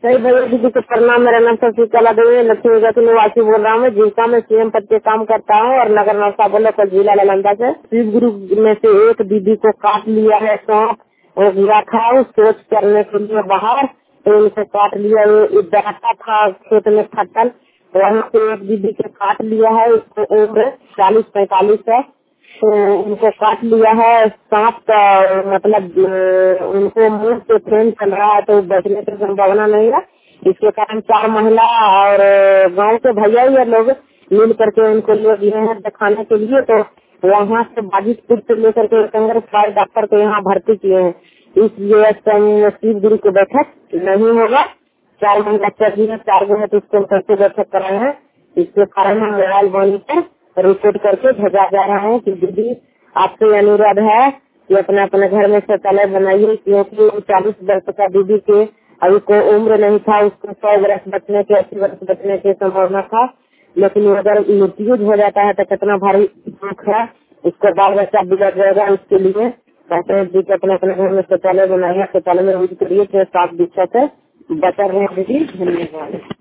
सही भैया दीदी को प्रणाम। मेरा नाम शशिकला देवी लक्ष्मी के निवासी बोल रहा हूँ। जिसका मैं सीएम पद पे काम करता हूँ और नगर नौसा बोले पर जिला नालंदा से। शिव गुरु में से एक दीदी को काट लिया है सांप और गिरा था उस सोच करने के लिए बाहर, तो उनको काट लिया। ये दहाता था खेत में फटल, वहाँ से एक दीदी को काट लिया है। उसको उम्र 40-45 है, तो उनको काट लिया है सांप का। मतलब उनको मुंह से ट्रेन चल रहा है तो बचने की संभावना नहीं है। इसके कारण 4 महिला और गांव के भैया ये लोग मिल करके उनको ले गए हैं दिखाने के लिए। तो वहाँ से बाजितपुर से लेकर के कांग्रेस वाले डॉक्टर को यहाँ भर्ती किए हैं। इसलिए शिव गुरु की बैठक नहीं होगा। 4 महिला चाहिए, 4 गो है तो उसको कैसे बैठक कराए हैं। इसके कारण हम मोबाइल बंद कर रिपोर्ट करके भेजा जा रहा है कि दीदी आपसे अनुरोध है कि अपने अपने घर में शौचालय बनाइए, क्योंकि 40 वर्ष का दीदी के अभी कोई उम्र नहीं था। उसको 100 वर्ष बचने के 80 वर्ष बचने की संभावना था, लेकिन अगर मृत्यु हो जाता है तो कितना भारी दुख है। इसको बाल बच्चा बिगड़ जाएगा। उसके लिए कहते हैं दीदी अपने अपने घर में शौचालय बनाइए, शौचालय में यूज करिए, 7 दिक्कत है बचा रहे दीदी। धन्यवाद।